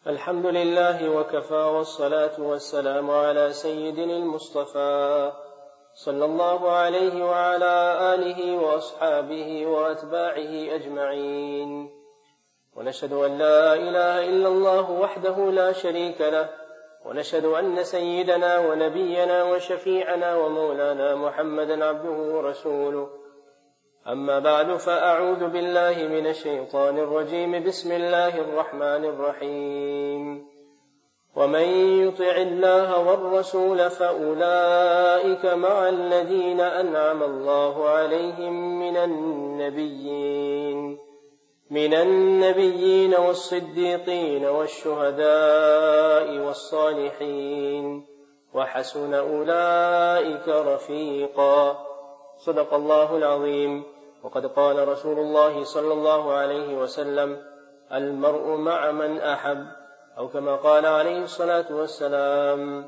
الحمد لله وكفى والصلاة والسلام على سيدنا المصطفى صلى الله عليه وعلى آله وأصحابه وأتباعه أجمعين، ونشهد أن لا إله إلا الله وحده لا شريك له، ونشهد أن سيدنا ونبينا وشفيعنا ومولانا محمدا عبده ورسوله. أما بعد، فأعوذ بالله من الشيطان الرجيم. بسم الله الرحمن الرحيم. ومن يطع الله والرسول فأولئك مع الذين أنعم الله عليهم من النبيين والصديقين والشهداء والصالحين، وحسن أولئك رفيقا. صدق الله العظيم. وقد قال رسول الله صلى الله عليه وسلم: المرء مع من أحب، أو كما قال عليه الصلاة والسلام.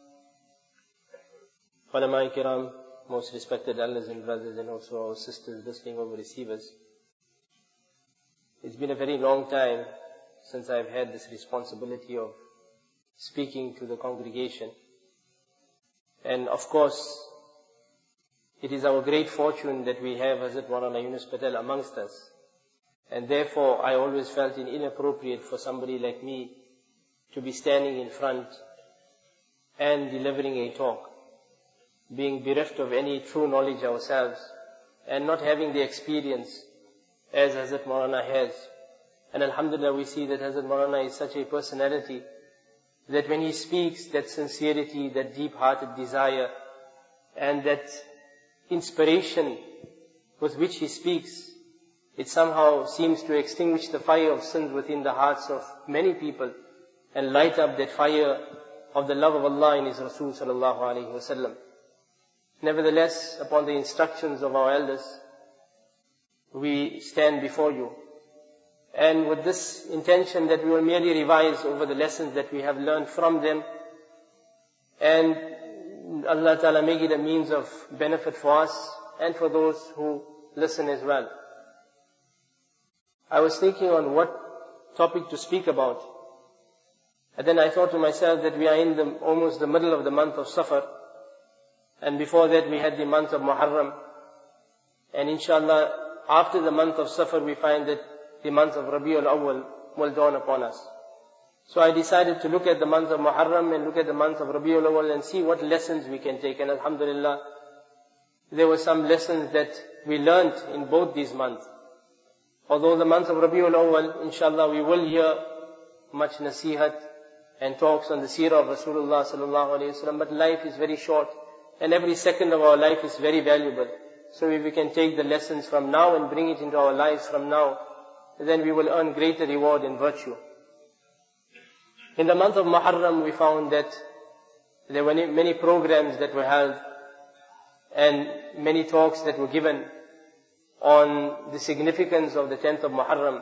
Ulama Kiram, most respected elders and brothers, and also our sisters listening over receivers. It's been a very long time since I've had this responsibility of speaking to the congregation. And of course, it is our great fortune that we have Hazrat Maulana Yunus Patel amongst us. And therefore, I always felt it inappropriate for somebody like me to be standing in front and delivering a talk, being bereft of any true knowledge ourselves, and not having the experience as Hazrat Maulana has. And alhamdulillah, we see that Hazrat Maulana is such a personality that when he speaks, that sincerity, that deep-hearted desire, and that inspiration with which he speaks, it somehow seems to extinguish the fire of sins within the hearts of many people and light up that fire of the love of Allah in His Rasul sallallahu alaihi wasallam. Nevertheless, upon the instructions of our elders, we stand before you, and with this intention that we will merely revise over the lessons that we have learned from them, and Allah Ta'ala make it a means of benefit for us and for those who listen as well. I was thinking on what topic to speak about, and then I thought to myself that we are in almost the middle of the month of Safar, and before that we had the month of Muharram, and inshallah after the month of Safar we find that the month of Rabiul Awwal will dawn upon us. So I decided to look at the month of Muharram and look at the month of Rabiul Awwal and see what lessons we can take. And alhamdulillah, there were some lessons that we learnt in both these months. Although the month of Rabiul Awwal, inshallah, we will hear much nasihat and talks on the seerah of Rasulullah sallallahu alayhi wasallam, but life is very short and every second of our life is very valuable. So if we can take the lessons from now and bring it into our lives from now, then we will earn greater reward and virtue. In the month of Muharram, we found that there were many programs that were held and many talks that were given on the significance of the 10th of Muharram.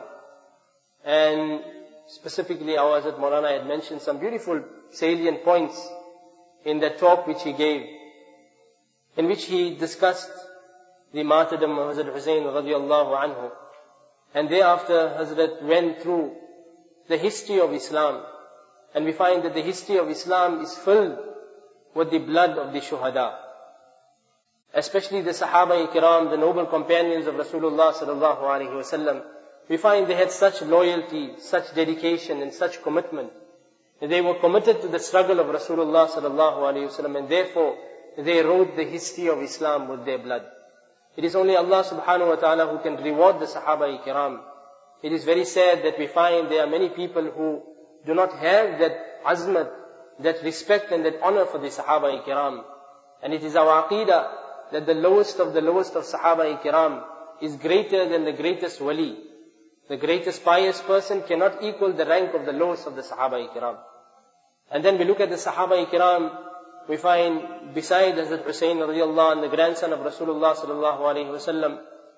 And specifically, our Hazrat Maulana had mentioned some beautiful salient points in that talk which he gave, in which he discussed the martyrdom of Hazrat Hussain radiallahu anhu. And thereafter, Hazrat went through the history of Islam. And we find that the history of Islam is filled with the blood of the shuhada. Especially the Sahaba-i-Kiram, the noble companions of Rasulullah sallallahu alaihi wasallam. We find they had such loyalty, such dedication and such commitment. They were committed to the struggle of Rasulullah sallallahu alaihi wasallam, and therefore they wrote the history of Islam with their blood. It is only Allah subhanahu wa ta'ala who can reward the Sahaba-i-Kiram. It is very sad that we find there are many people who do not have that azmat, that respect and that honor for the Sahaba-i-Kiram. And it is our aqeedah that the lowest of Sahaba-i-Kiram is greater than the greatest wali. The greatest pious person cannot equal the rank of the lowest of the Sahaba-i-Kiram. And then we look at the Sahaba-i-Kiram, we find beside Hazrat Hussain radiallahu anhu, the grandson of Rasulullah sallallahu alayhi wasallam,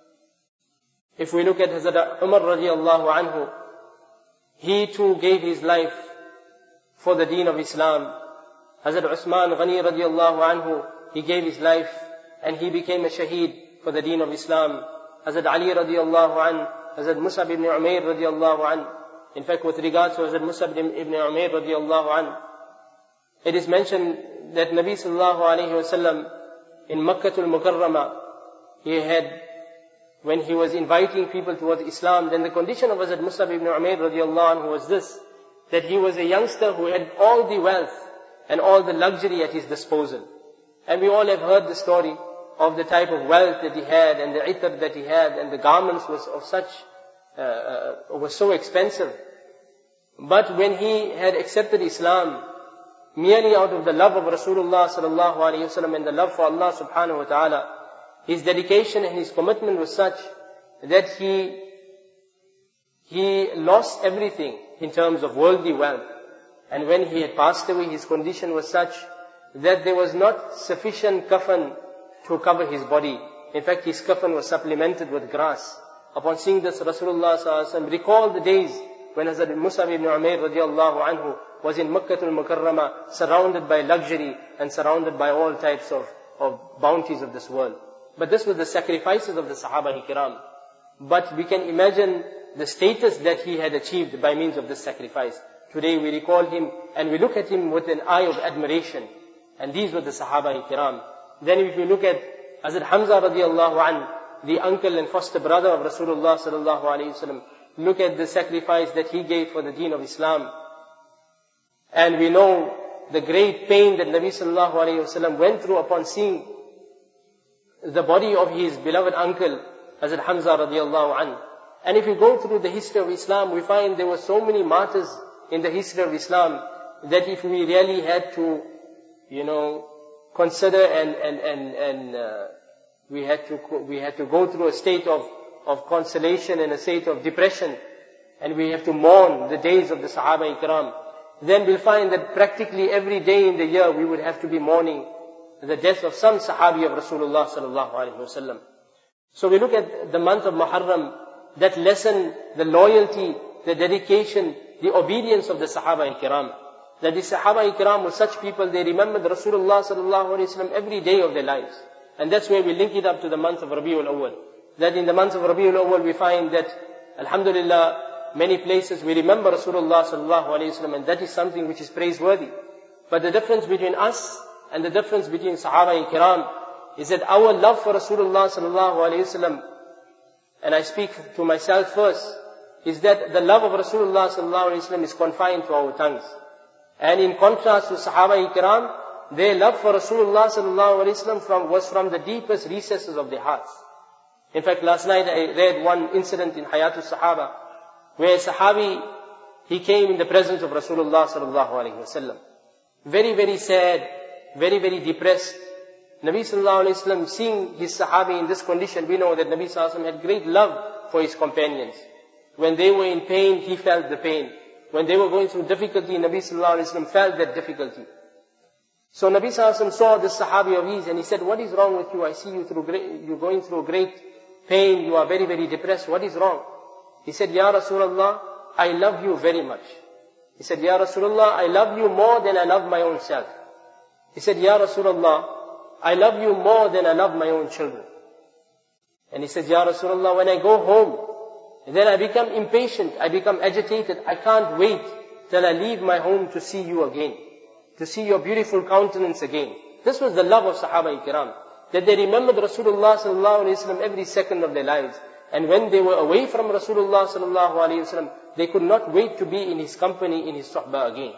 if we look at Hazrat Umar radiallahu anhu, he too gave his life for the deen of Islam. Hazrat Uthman Ghani radiallahu anhu, he gave his life and he became a shaheed for the deen of Islam. Hazrat Ali radiallahu anhu, Hazrat Musab ibn Umair radiallahu anhu, In fact, with regards to Hazrat Musab ibn Umair radiallahu anhu, it is mentioned that Nabi sallallahu alayhi wasallam in Makkatul Mukarramah, when he was inviting people towards Islam, then the condition of Hazrat Musab ibn Umair radiallahu anhu was this, that he was a youngster who had all the wealth and all the luxury at his disposal. And we all have heard the story of the type of wealth that he had and the itar that he had, and the garments was so expensive. But when he had accepted Islam, merely out of the love of Rasulullah sallallahu alayhi wasallam and the love for Allah subhanahu wa ta'ala, his dedication and his commitment was such that he lost everything in terms of worldly wealth. And when he had passed away, his condition was such that there was not sufficient kafan to cover his body. In fact, his kafan was supplemented with grass. Upon seeing this, Rasulullah sallallahu alaihi wasallam recalled the days when Hazrat Musab ibn Umair radiallahu anhu was in Makkatul Mukarramah, surrounded by luxury and surrounded by all types of bounties of this world. But this was the sacrifices of the Sahaba Kiram. But we can imagine the status that he had achieved by means of this sacrifice. Today we recall him and we look at him with an eye of admiration. And these were the Sahaba Kiram. Then if we look at Hazrat Hamza radiallahu anhu, the uncle and foster brother of Rasulullah sallallahu alayhi wasallam, look at the sacrifice that he gave for the deen of Islam. And we know the great pain that Nabi sallallahu alayhi wasallam went through upon seeing the body of his beloved uncle, Hazrat Hamza radiallahu anhu. And if we go through the history of Islam, we find there were so many martyrs in the history of Islam that if we really had to, consider and we had to go through a state of consolation and a state of depression, and we have to mourn the days of the Sahaba Ikram, then we'll find that practically every day in the year we would have to be mourning the death of some Sahabi of Rasulullah sallallahu alaihi wasallam. So we look at the month of Muharram, that lesson, the loyalty, the dedication, the obedience of the Sahaba Ikram. That the Sahaba Ikram were such people, they remembered Rasulullah sallallahu alaihi wasallam every day of their lives. And that's where we link it up to the month of Rabiul Awwal. That in the month of Rabiul Awwal we find that, alhamdulillah, many places we remember Rasulullah sallallahu alaihi wasallam, and that is something which is praiseworthy. But the difference between us and the difference between Sahaba Ikram is that our love for Rasulullah sallallahu alaihi wasallam, and I speak to myself first, is that the love of Rasulullah sallallahu alaihi wasallam is confined to our tongues. And in contrast to Sahaba Ikram, their love for Rasulullah sallallahu alaihi wasallam was from the deepest recesses of their hearts. In fact, last night I read one incident in Hayatul Sahaba, where a Sahabi, he came in the presence of Rasulullah sallallahu alaihi wasallam. Very, very sad, very, very depressed. Nabi sallallahu alaihi wasallam, seeing his Sahabi in this condition, we know that Nabi sallallahu alaihi wasallam had great love for his companions. When they were in pain, he felt the pain. When they were going through difficulty, Nabi sallallahu alaihi wasallam felt that difficulty. So Nabi sallallahu alaihi wasallam saw this Sahabi of his and he said, "What is wrong with you? I see you're going through great pain. You are very, very depressed. What is wrong?" He said, "Ya Rasulullah, I love you very much." He said, "Ya Rasulullah, I love you more than I love my own self." He said, "Ya Rasulullah, I love you more than I love my own children." And he said, "Ya Rasulullah, when I go home, then I become impatient, I become agitated. I can't wait till I leave my home to see you again, to see your beautiful countenance again." This was the love of Sahaba Ikram, that they remembered Rasulullah sallallahu alaihi wasallam every second of their lives. And when they were away from Rasulullah sallallahu alaihi wasallam, they could not wait to be in his company, in his suhbah again.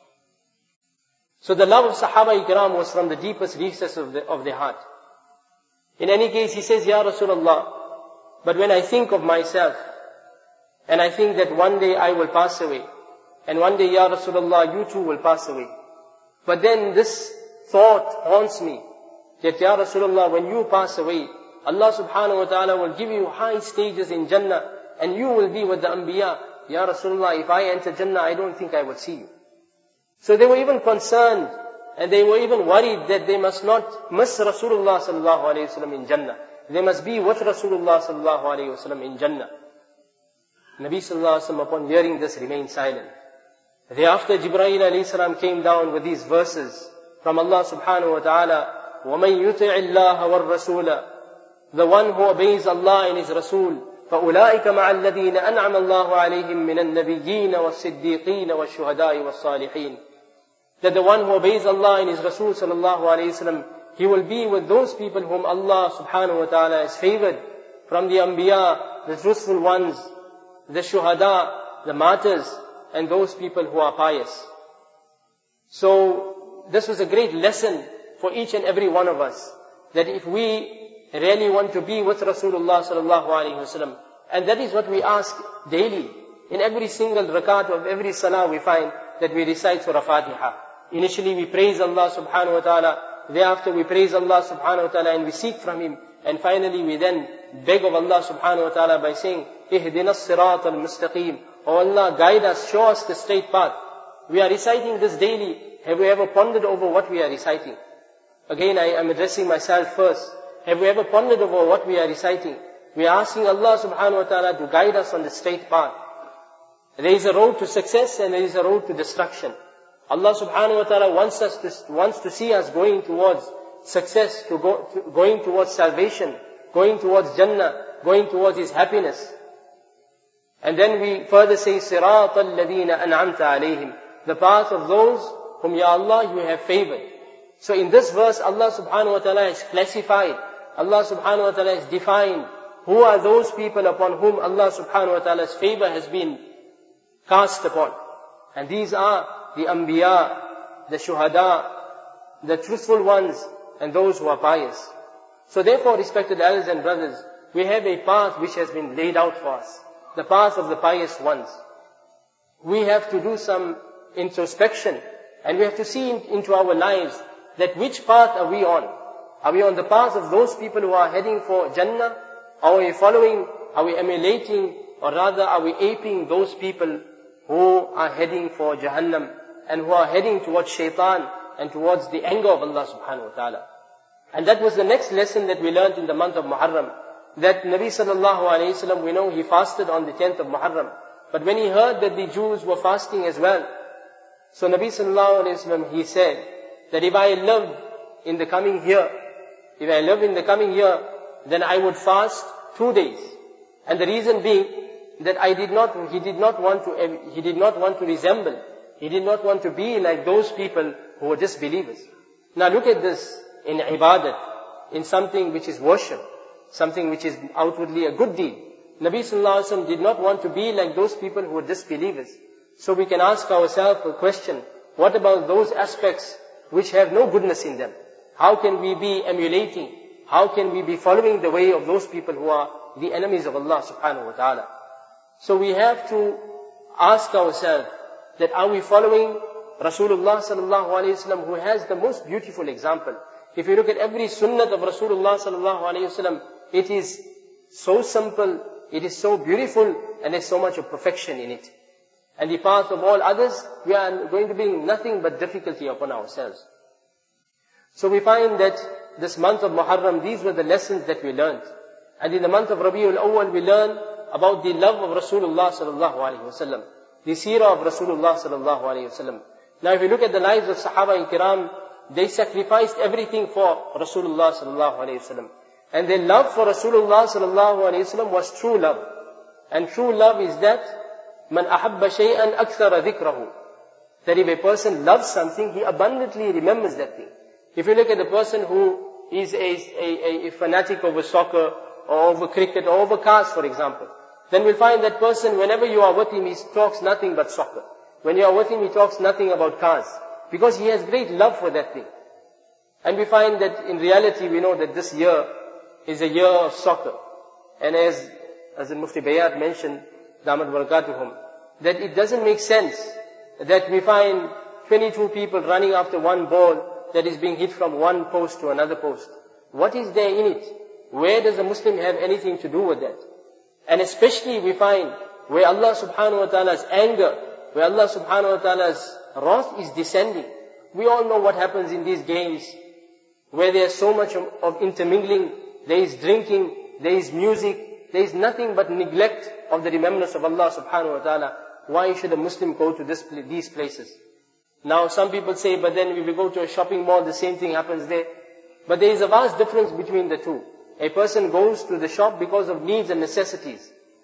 So the love of Sahaba Ikram was from the deepest recesses of their heart. In any case, he says, "Ya Rasulullah, but when I think of myself, and I think that one day I will pass away, and one day, Ya Rasulullah, you too will pass away. But then this thought haunts me, that Ya Rasulullah, when you pass away, Allah subhanahu wa ta'ala will give you high stages in Jannah, and you will be with the Anbiya. Ya Rasulullah, if I enter Jannah, I don't think I will see you." So they were even concerned, and they were even worried that they must not miss Rasulullah sallallahu alayhi wasallam in Jannah. They must be with Rasulullah sallallahu alayhi wasallam in Jannah. Nabi sallallahu alayhi wasallam, upon hearing this, remained silent. Thereafter, Jibreel alayhi salam came down with these verses from Allah subhanahu wa ta'ala, وَمَن يُطِعِ اللَّهَ وَالرَّسُولَ, the one who obeys Allah and His Rasul, فَأُولَٰئِكَ مَعَ الَّذِينَ أَنْعَمَ اللَّهُ عَلَيْهِمْ مِنَ النَّبِيِّينَ وَالصِّدِّيقِينَ وَالشُّهَدَاءِ وَالصَّالِحِينَ. That the one who obeys Allah and His Rasul sallallahu alayhi wasallam, he will be with those people whom Allah subhanahu wa ta'ala has favored from the Anbiya, the truthful ones, the Shuhada, the martyrs, and those people who are pious. So, this was a great lesson for each and every one of us, that if we really want to be with Rasulullah sallallahu alaihi wasallam, and that is what we ask daily. In every single rakat of every salah we find that we recite Surah Fatiha. Initially we praise Allah subhanahu wa ta'ala, thereafter we praise Allah subhanahu wa ta'ala and we seek from Him, and finally we then beg of Allah subhanahu wa ta'ala by saying, Ihdina as-sirat al-mustaqim. Oh Allah, guide us, show us the straight path. We are reciting this daily. Have we ever pondered over what we are reciting? Again, I am addressing myself first. Have we ever pondered over what we are reciting? We are asking Allah subhanahu wa ta'ala to guide us on the straight path. There is a road to success and there is a road to destruction. Allah subhanahu wa ta'ala wants to see us going towards success, going towards salvation, going towards Jannah, going towards His happiness. And then we further say, صِرَاطَ الَّذِينَ أَنْعَمْتَ عَلَيْهِمْ. The path of those whom, Ya Allah, you have favored. So in this verse, Allah subhanahu wa ta'ala has classified, Allah subhanahu wa ta'ala has defined who are those people upon whom Allah subhanahu wa ta'ala's favor has been cast upon. And these are the Anbiya, the Shuhada, the truthful ones, and those who are pious. So therefore, respected elders and brothers, we have a path which has been laid out for us. The path of the pious ones. We have to do some introspection, and we have to see into our lives that which path are we on? Are we on the path of those people who are heading for Jannah? Are we following, are we emulating, or rather are we aping those people who are heading for Jahannam and who are heading towards Shaitan and towards the anger of Allah subhanahu wa ta'ala? And that was the next lesson that we learned in the month of Muharram. That Nabi sallallahu alayhi wasallam, we know he fasted on the 10th of Muharram. But when he heard that the Jews were fasting as well, so Nabi sallallahu alayhi wasallam, he said that if I live in the coming year, then I would fast 2 days. And the reason being that he did not want to resemble, he did not want to be like those people who were disbelievers. Now look at this in ibadat, in something which is worship, something which is outwardly a good deed. Nabi sallallahu alaihi wasallam did not want to be like those people who were disbelievers. So we can ask ourselves a question, what about those aspects which have no goodness in them? How can we be emulating? How can we be following the way of those people who are the enemies of Allah subhanahu wa ta'ala? So we have to ask ourselves that are we following Rasulullah sallallahu alayhi wasallam, who has the most beautiful example? If you look at every sunnah of Rasulullah sallallahu alayhi wasallam, it is so simple, it is so beautiful, and there's so much of perfection in it. And the path of all others, we are going to bring nothing but difficulty upon ourselves. So we find that this month of Muharram, these were the lessons that we learned. And in the month of Rabiul Awwal, we learn about the love of Rasulullah sallallahu alayhi wasallam, the seerah of Rasulullah sallallahu alayhi wasallam. Now if you look at the lives of Sahaba and Kiram, they sacrificed everything for Rasulullah sallallahu alayhi wasallam. And their love for Rasulullah sallallahu alayhi wasallam was true love. And true love is that, man ahabba shay'an akthara dhikrahu. That if a person loves something, he abundantly remembers that thing. If you look at the person who is a fanatic over soccer, or over cricket, or over cars, for example, then we'll find that person, whenever you are with him, he talks nothing but soccer. When you are with him, he talks nothing about cars. Because he has great love for that thing. And we find that in reality, we know that this year is a year of soccer. And as the Mufti Bayat mentioned, Damat Barakatuhum, that it doesn't make sense that we find 22 people running after one ball that is being hit from one post to another post. What is there in it? Where does a Muslim have anything to do with that? And especially we find where Allah subhanahu wa ta'ala's anger, where Allah subhanahu wa ta'ala's wrath is descending. We all know what happens in these games, where there is so much of intermingling, there is drinking, there is music, there is nothing but neglect of the remembrance of Allah subhanahu wa ta'ala. Why should a Muslim go to these places? Now some people say, but then if we go to a shopping mall, the same thing happens there. But there is a vast difference between the two. A person goes to the shop because of needs and necessities.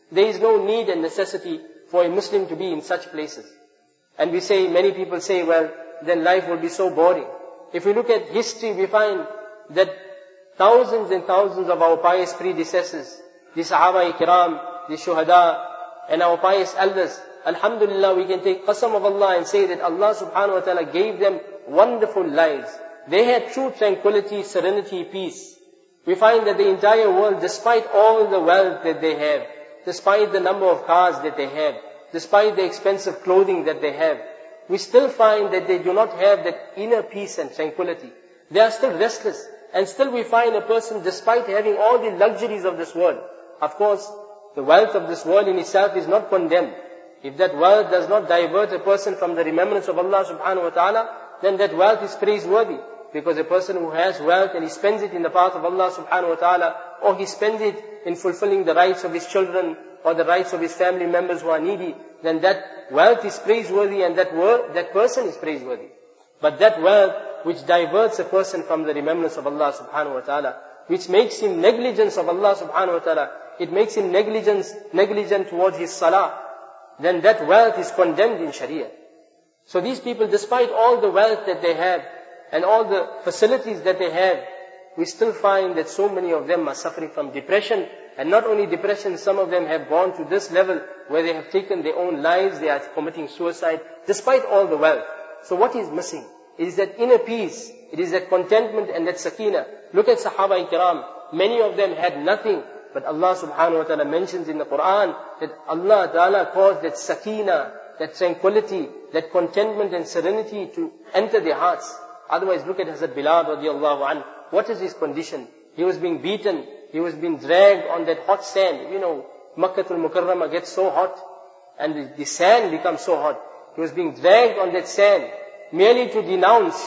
There is no need and necessity for a Muslim to be in such places. And many people say, well, then life will be so boring. If we look at history, we find that thousands and thousands of our pious predecessors, the Sahaba-i-Kiram, the Shuhada, and our pious elders, alhamdulillah, we can take qasam of Allah and say that Allah subhanahu wa ta'ala gave them wonderful lives. They had true tranquility, serenity, peace. We find that the entire world, despite all the wealth that they have, despite the number of cars that they have, despite the expensive clothing that they have, we still find that they do not have that inner peace and tranquility. They are still restless. And still we find a person, despite having all the luxuries of this world. Of course, the wealth of this world in itself is not condemned. If that wealth does not divert a person from the remembrance of Allah subhanahu wa ta'ala, then that wealth is praiseworthy. Because a person who has wealth and he spends it in the path of Allah subhanahu wa ta'ala, or he spends it in fulfilling the rights of his children, or the rights of his family members who are needy, then that wealth is praiseworthy and that person is praiseworthy. But that wealth which diverts a person from the remembrance of Allah subhanahu wa ta'ala, which makes him negligence of Allah subhanahu wa ta'ala, it makes him negligent towards his salah, then that wealth is condemned in Sharia. So these people, despite all the wealth that they have, and all the facilities that they have, we still find that so many of them are suffering from depression. And not only depression, some of them have gone to this level where they have taken their own lives, they are committing suicide, despite all the wealth. So what is missing? It is that inner peace, it is that contentment and that sakina. Look at Sahaba-i-Kiram. Many of them had nothing, but Allah subhanahu wa ta'ala mentions in the Quran that Allah ta'ala caused that sakina, that tranquility, that contentment and serenity to enter their hearts. Otherwise, look at Hazrat Bilal radiallahu anhu. What is his condition? He was being beaten. He was being dragged on that hot sand. You know, Makkatul Mukarramah gets so hot and the sand becomes so hot. He was being dragged on that sand merely to denounce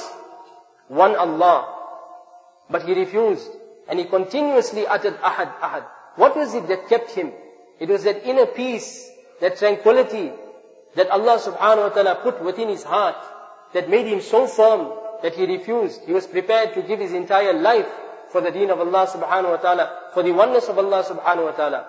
one Allah. But he refused. And he continuously uttered Ahad, Ahad. What was it that kept him? It was that inner peace, that tranquility that Allah subhanahu wa ta'ala put within his heart that made him so firm that he refused. He was prepared to give his entire life for the deen of Allah subhanahu wa ta'ala, for the oneness of Allah subhanahu wa ta'ala.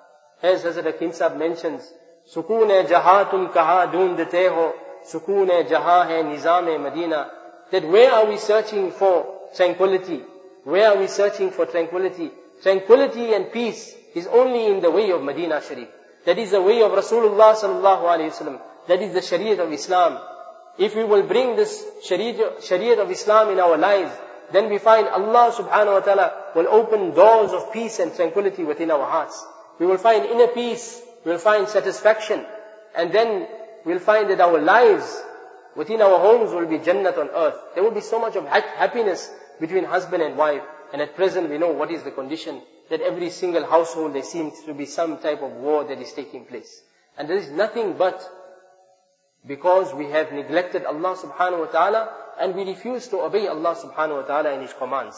As Hazrat Hakim Sahib mentions, Sukoon-e jahan tum kaha dhoondte ho, Sukoon-e jahan hai nizam-e Madina. That where are we searching for tranquility? Where are we searching for tranquility? Tranquility and peace is only in the way of Medina Sharif. That is the way of Rasulullah sallallahu alayhi wasallam. That is the Shariat of Islam. If we will bring this Shariat of Islam in our lives, then we find Allah subhanahu wa ta'ala will open doors of peace and tranquility within our hearts. We will find inner peace, we will find satisfaction, and then we'll find that our lives within our homes will be Jannat on earth. There will be so much of happiness between husband and wife. And at present we know what is the condition, that every single household there seems to be some type of war that is taking place. And there is nothing but because we have neglected Allah subhanahu wa ta'ala and we refuse to obey Allah subhanahu wa ta'ala and His commands.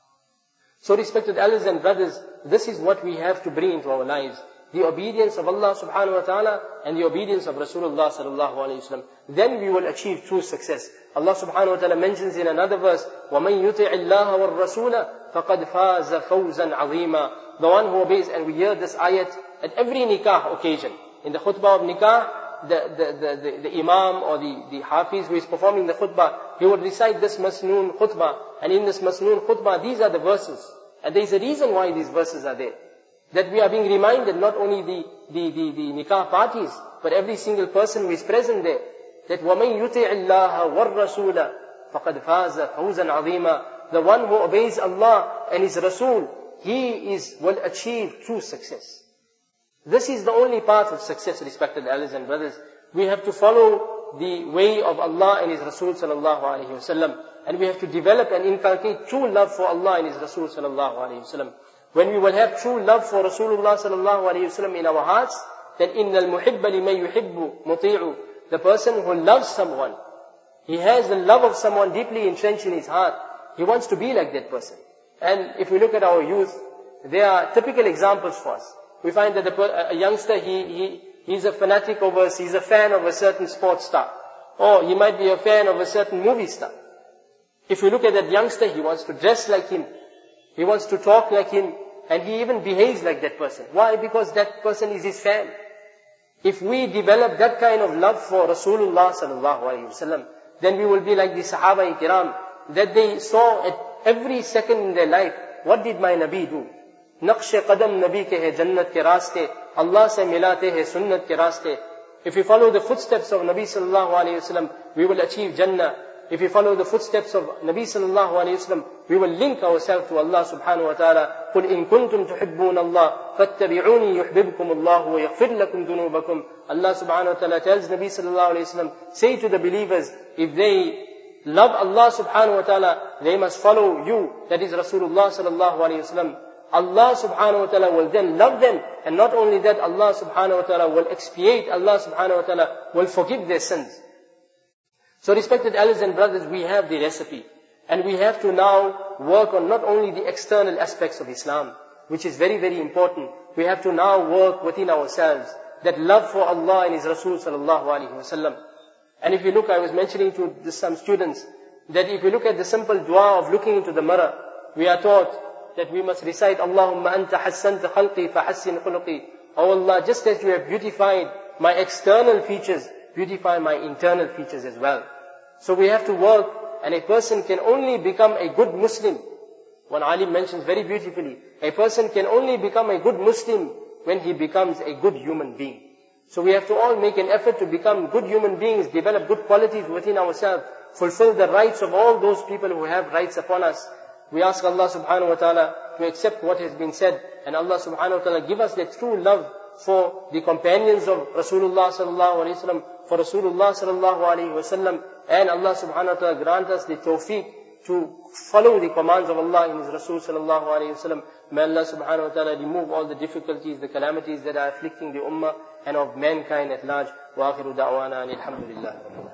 So respected elders and brothers, this is what we have to bring into our lives. The obedience of Allah subhanahu wa ta'ala and the obedience of Rasulullah sallallahu alayhi wa sallam. Then we will achieve true success. Allah subhanahu wa ta'ala mentions in another verse, وَمَنْ يُطِعِ اللَّهَ وَالرَّسُولَ فَقَدْ فَازَ فَوْزًا عَظِيمًا. The one who obeys, and we hear this ayat at every nikah occasion. In the khutbah of nikah, the imam or the hafiz who is performing the khutbah, he will recite this masnoon khutbah. And in this masnoon khutbah, these are the verses. And there is a reason why these verses are there. That we are being reminded, not only the nikah parties, but every single person who is present there, that وَمَنْ يُطِعِ اللَّهَ وَالرَّسُولَ فَقَدْ فَازَ فَوْزًا عَظِيمًا. The one who obeys Allah and His Rasul, he will achieve true success. This is the only path of success, respected elders and brothers. We have to follow the way of Allah and His Rasul sallallahu alayhi wa sallam. And we have to develop and inculcate true love for Allah and His Rasul sallallahu alayhi wa sallam. When we will have true love for Rasulullah sallallahu alayhi wa sallam in our hearts, then إِنَّ الْمُحِبَّ لِمَنْ يُحِبُّ مُطِيعُ. The person who loves someone, he has the love of someone deeply entrenched in his heart. He wants to be like that person. And if we look at our youth, there are typical examples for us. We find that a youngster, he's a fanatic he's a fan of a certain sports star. Or he might be a fan of a certain movie star. If we look at that youngster, he wants to dress like him. He wants to talk like him. and he even behaves like that person. Why? Because that person is his fan. If we develop that kind of love for Rasulullah sallallahu alaihi wasallam, then we will be like the Sahaba Kiram, that they saw at every second in their life, what did my Nabi do? Naqsh qadam Nabi ke hai jannat ke raaste, Allah se milate hai sunnat ke raaste. If we follow the footsteps of Nabi sallallahu alaihi wasallam, we will achieve Jannah. If we follow the footsteps of Nabi sallallahu alayhi wasallam, we will link ourselves to Allah subhanahu wa ta'ala. قُلْ إِن كُنْتُمْ تُحِبُّونَ اللَّهَ فَاتَّبِعُونِي يُحْبِبْكُمُ اللَّهُ وَيَغْفِرْ لَكُمْ ذُنُوبَكُمْ. Allah subhanahu wa ta'ala tells Nabi sallallahu alayhi wasallam, say to the believers, if they love Allah subhanahu wa ta'ala, they must follow you, that is Rasulullah sallallahu alayhi wasallam. Allah subhanahu wa ta'ala will then love them, and not only that, Allah subhanahu wa ta'ala will expiate, Allah subhanahu wa ta'ala will forgive their sins. So respected elders and brothers, we have the recipe. And we have to now work on not only the external aspects of Islam, which is very, very important. We have to now work within ourselves, that love for Allah and His Rasul sallallahu alaihi wasallam. And if you look, I was mentioning to some students, that if we look at the simple dua of looking into the mirror, we are taught that we must recite, Allahumma anta hassanta khalqi fa hassin khuluqi. Oh Allah, just as you have beautified my external features, beautify my internal features as well. So we have to work, and a person can only become a good Muslim. One alim mentions very beautifully, a person can only become a good Muslim when he becomes a good human being. So we have to all make an effort to become good human beings, develop good qualities within ourselves, fulfill the rights of all those people who have rights upon us. We ask Allah subhanahu wa ta'ala to accept what has been said, and Allah subhanahu wa ta'ala give us that true love for the companions of Rasulullah sallallahu alaihi wasallam, for Rasulullah sallallahu alaihi wasallam, and Allah subhanahu wa ta'ala grant us the tawfiq to follow the commands of Allah in His Rasul sallallahu alaihi wasallam. May Allah subhanahu wa ta'ala remove all the difficulties, the calamities that are afflicting the ummah and of mankind at large. Wa akhiru da'wana alhamdulillah.